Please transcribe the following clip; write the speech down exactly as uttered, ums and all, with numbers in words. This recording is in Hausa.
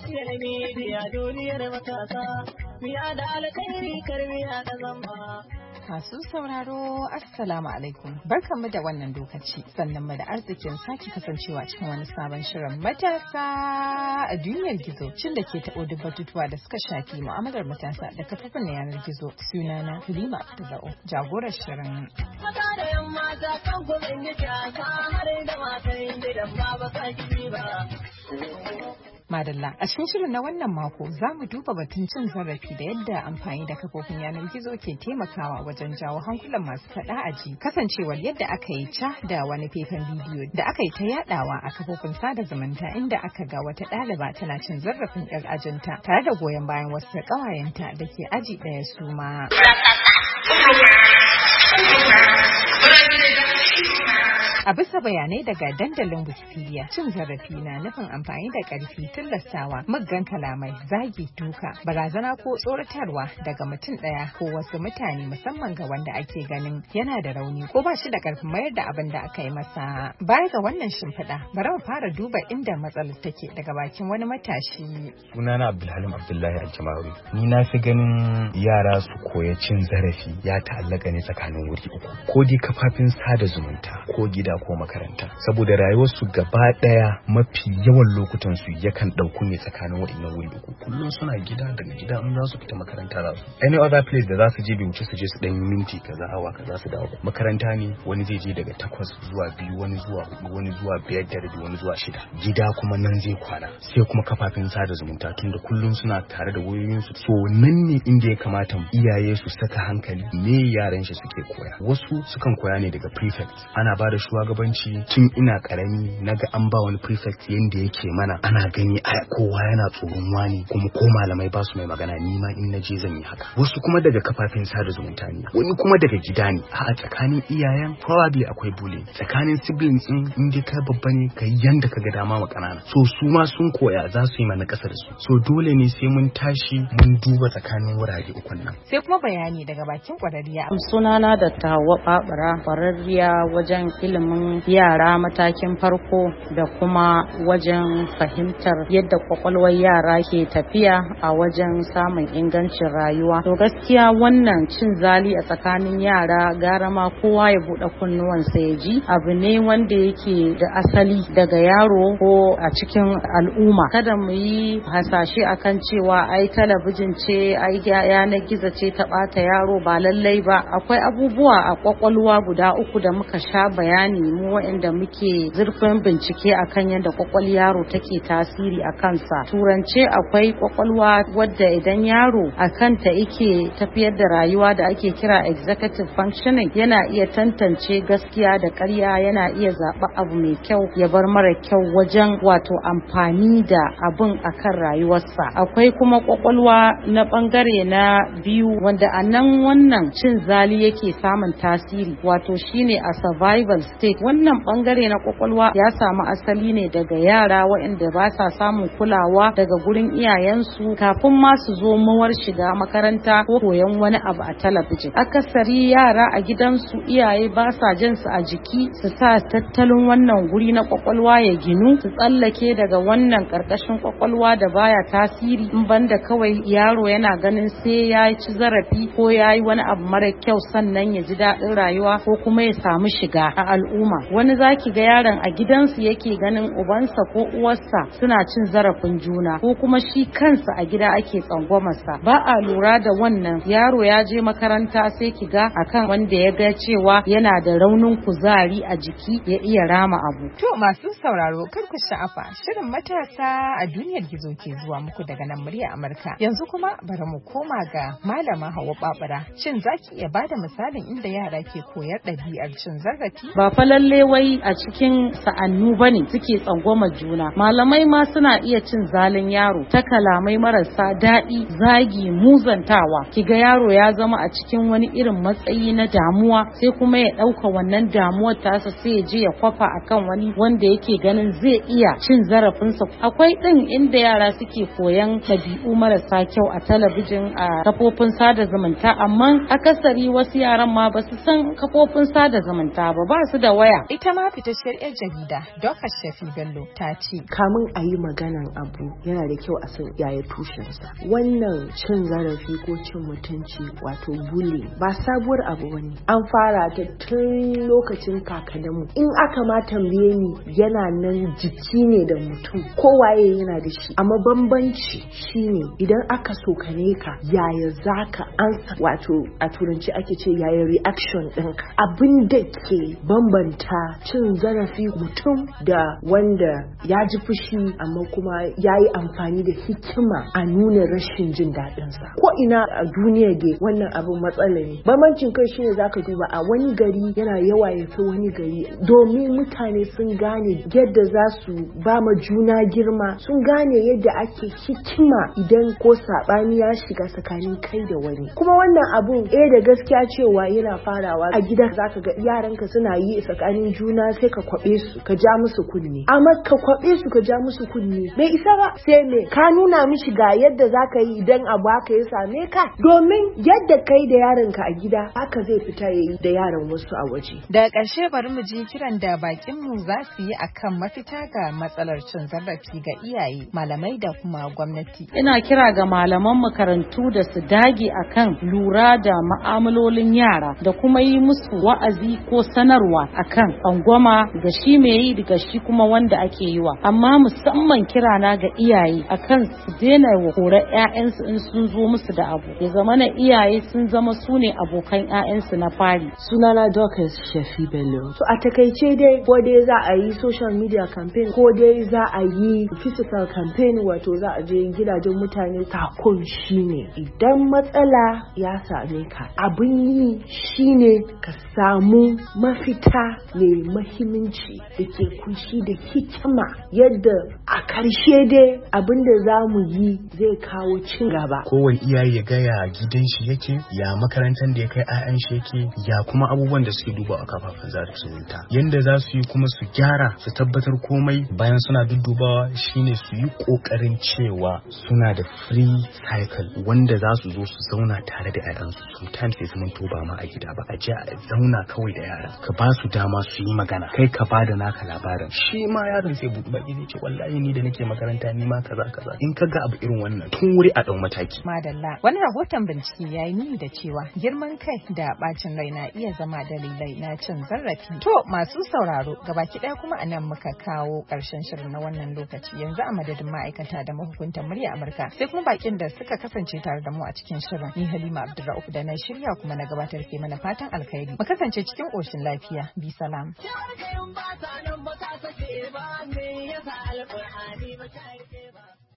Social media duniyar matasa, miya da alkhairi karmiya da zamba. Masu sauraro Assalamu alaikum, barkanmu da wannan lokaci, sannan mu da arzikin sake kasancewa cikin wani sabon shirin matasa a duniyar gizo, shin da ke taɓo duk batutuwa da suka shafi mu'amalar matasa da kafofin yanar gizo. Sunana Halima Abdullahi, jagorar shirin. Mata da yan mata kan kuma yi kyasa har da matan gidan ba ba ka ba. Madalla, a cikin shirin na wannan mako za mu duba batun cin zarafi da yadda amfani da kafofin yanar gizo ke taimakawa wajen jawo hankulan masu faɗa a ji, kasancewar yadda aka yi ca da wani faifan bidiyo da aka yi ta yadawa a kafofin sada zumunta inda aka ga wata ɗaliba tana cin zarafin yar ajinta tare da goyon bayan wasu ƙawayenta da ke aji ɗaya su ma. A bisa bayanai daga dandalin Wikipedia, cin zarafi na nufin amfani da ƙarfi, tilastawa, muggan kalamai, zagi, duka, barazana ko tsoratarwa daga mutum ɗaya ko wasu mutane, musamman ga wanda ake ganin yana da rauni ko ba shi da ƙarfin mayar da abin da aka yi masa. Baya ga wannan shimfiɗa, bari mu fara duba inda matsalar take daga bakin wani matashi. Sunana Abdulhalim Abdullahi Aljamawi. Ni na fi ganin yara su koya cin zarafi ya ta'allaka ne tsakanin wuri uku, ko dai kafafin sada zumunta ko gida ko makaranta, saboda rayuwarsu gaba daya mafi yawan lokutan su yakan dauku ne tsakanin waɗannan wuri uku. Kullum suna gida, daga gida in za su fita makaranta za su any other place da za su je bai wuce su je su dan minti kaza awa kaza su dawo. Makaranta ne wani zai je daga takwas zuwa biyu, wani zuwa hudu, wani zuwa biyar da rabi, wani zuwa shida. Gida kuma nan zai kwana, sai kuma kafafin sada zumunta tunda kullum suna tare da wayoyin su. So nan ne inda ya kamata iyaye su saka hankali me yaran shi suke koya. Wasu sukan koya ne daga prefect, ana ba da shugabanci tun ina karami naga an ba wani prefect yanda yake mana, ana gani kowa yana tsoron wani kuma ko malamai ba su mai magana, ni ma in naje zan yi haka. Wasu kuma daga kafafen sada zumunta ne, wani kuma daga gida ne. A tsakanin iyayen probably akwai bullying, tsakanin siblings din inda kai babba ne kai yanda kaga dama wa kanana, so su ma sun koya za su yi mana kasa da su. So dole ne sai mun tashi mun duba tsakanin wurare ukun nan. Sai kuma bayani daga bakin kwararriya. Sunana da Tawa Babura, kwararriya wajen ilimin yara matakin farko da kuma wajen fahimtar yadda kwakwalwar yara ke tafiya a wajen samun ingancin rayuwa. To gaskiya wannan cin zali a tsakanin yara gara ma kowa ya buɗe kunnuwansa ya ji, abu ne wanda yake da asali daga yaro ko a cikin al'umma. Kada mu yi hasashe akan cewa ai talabijin ce, ai yanar gizo ce ta ɓata yaro, ba lallai ba. Akwai abubuwa a kwakwalwa guda uku da muka sha bayani mu waɗanda muke zurfin bincike akan yadda kwakwal yaro take tasiri a kansa. Turance akwai kwakwalwa wadda idan yaro a kanta yake tafiyar da rayuwa da ake kira executive functioning, yana iya tantance gaskiya da ƙarya, yana iya zaɓa abu mai kyau ya bar mara kyau wajen wato amfani da abin akan rayuwarsa. Akwai kuma kwakwalwa na ɓangare na biyu wanda a nan wannan cin zali yake samun tasiri, wato shine a survival state. Wannan bangare na kwakwalwa ya samu asali ne daga yara waɗanda ba sa samun kulawa daga gurin iyayensu kafin ma su zo mawar shiga makaranta ko koyon wani abu a talabijin. Akasari yara a gidansu iyaye ba sa jin su a jiki su sa tattalin wannan guri na kwakwalwa ya ginu, su tsallake daga wannan karkashin kwakwalwa da baya tasiri, in banda kawai yaro yana ganin sai ya ci zarafi ko ya yi wani abu mara kyau sannan ya ji daɗin rayuwa ko kuma ya samu shiga a al'umma. Wani zaki ga yaron a gidansu yake ganin ubansa ko uwarsa suna cin zarafin juna, ko kuma shi kansa a gida ake tsangwamarsa. Ba a lura da wannan. Yaro ya je makaranta sai ki ga akan wanda ya ga cewa yana da raunin kuzari a jiki ya iya rama abu. To masu sauraro kar ku sha'afa, shirin matasa a duniyar gizo ke zuwa muku daga nan murya Amurka. Yanzu kuma bari mu koma ga Malama Hauwa Babura. Shin zaki iya bada misalin inda yara ke koyar ɗabi'ar cin zarafi? Ba fa lalle wai a cikin sa'annu bane suke tsangwama juna. Malamai ma suna iya cin zalin yaro ta kalamai marasa daɗi, zagi, muzantawa. Kiga yaro ya zama a cikin wani irin matsayi na damuwa, sai kuma ya ɗauka wannan damuwar tasa sai ya je ya kwafa akan wani wanda yake ganin zai iya cin zarafinsa. Akwai ɗin inda yara suke koyan ɗabi'u marasa kyau a talabijin, a kafofin sada zumunta, amma akasari wasu yaran ma ba su san kafofin sada zumunta ba, ba su da waya. Ita ma fitacciyar 'yar jarida Dorcas Shafi Bello ta ce kamin a yi maganan abu yana da kyau a san yaya tushensa. Wannan cin zarafi ko cin mutunci wato bullying ba sabuwar abu bane, an fara ta tun lokacin kakanninmu. In aka ma tambaye ni yana nan jiki ne da mutum, kowaye yana da shi, amma bambanci shine idan aka sokane ka yaya zaka ansa, wato a turanci ake ce yaya reaction ɗinka. Abin da ke bambanta cin zarafi mutum da wanda ya ji fushi amma kuma ya yi amfani da hikima a nuna rashin jin daɗinsa. Ko ina a duniya dai wannan abin matsala ne. Bambancin kai shine zaka duba a wani gari yana yawa ya fi wani gari, domin mutane sun gane yadda za su ba ma juna girma, sun gane yadda ake hikima idan ko saɓani ya shiga tsakanin kai da wani. Kuma wannan abun eh da gaskiya cewa yana farawa a gida, zaka ga yaranka suna yi tsakanin juna sai ka kwabe su ka ja musu kunne, amma ka kwabe su ka ja musu kunne bai isa ba, sai me ka nuna mishi ga yadda zaka yi idan abu haka ya same ka, domin yadda kai da yaranka a gida haka zai fita yayi da yaran wasu a waje. Da ƙarshe bari mu ji kiran da bakin mu za su yi akan mafita ga matsalar cin zarafi ga iyaye, malamai da kuma gwamnati. Ina kira ga malaman makarantu da su dage akan lura da ma'amalolin yara da kuma yi musu wa'azi ko sanarwa akan angwama ga shi mai yi daga shi kuma wanda ake yi wa. Amma musamman kirana ga iyaye akan su daina wa korar 'ya'yansu in sun zo musu da abu, ya zama na iyaye sun zama su ne abokan 'ya'yansu na fari. Sunana Dorcas Shafi Bello. So a takaice dai ko dai za a yi social media campaign ko dai za a yi physical campaign, wato za a je gidajen mutane. Sakon shine idan matsala ya same ka, abin yi shine ka samu mafita mai mahimmanci da ke kunshi da hikima, yadda a karshe dai abin da za mu yi zai kawo cin gaba. Kowane iyaye ya gaya gidan shi yake, ya makarantar da ya kai 'ya'yan shi yake, ya kuma abubuwan da suke duba a kafafen sada zumunta, yanda za su yi kuma su gyara su tabbatar komai bayan suna duddubawa shine su yi kokarin cewa suna da free cycle wanda za su zo su zauna tare da 'ya'yansu. Sometimes sai zaman to ba ma a gida ba, a je a zauna kawai da yaran, ka ba su dama su yi magana, kai ka bada naka labarin, shi ma yaron sai buɗe baki zai ce wallahi ni da nake makaranta ni ma kaza kaza. In ka ga abu irin wannan tun wuri a ɗau mataki. Madalla, wani rahoton bincike ya yi nuni da cewa girman kai da bacin rai na iya zama dalilai na cin zarafi. To masu sauraro gabaki ɗaya kuma anan muka kawo ƙarshen shirin na wannan lokaci. Yanzu a madadin ma'aikata da mahukuntan murya Amurka sai kuma bakin da suka kasance tare da mu a cikin shirin, ni Halima Abdulrauf da na shirya kuma na gabatar ke mana fatan alkhairi. Mu kasance cikin ƙoshin lafiya. Bi salam. Ba ta nan ba ta sake ba me yasa alƙur'ani ba ta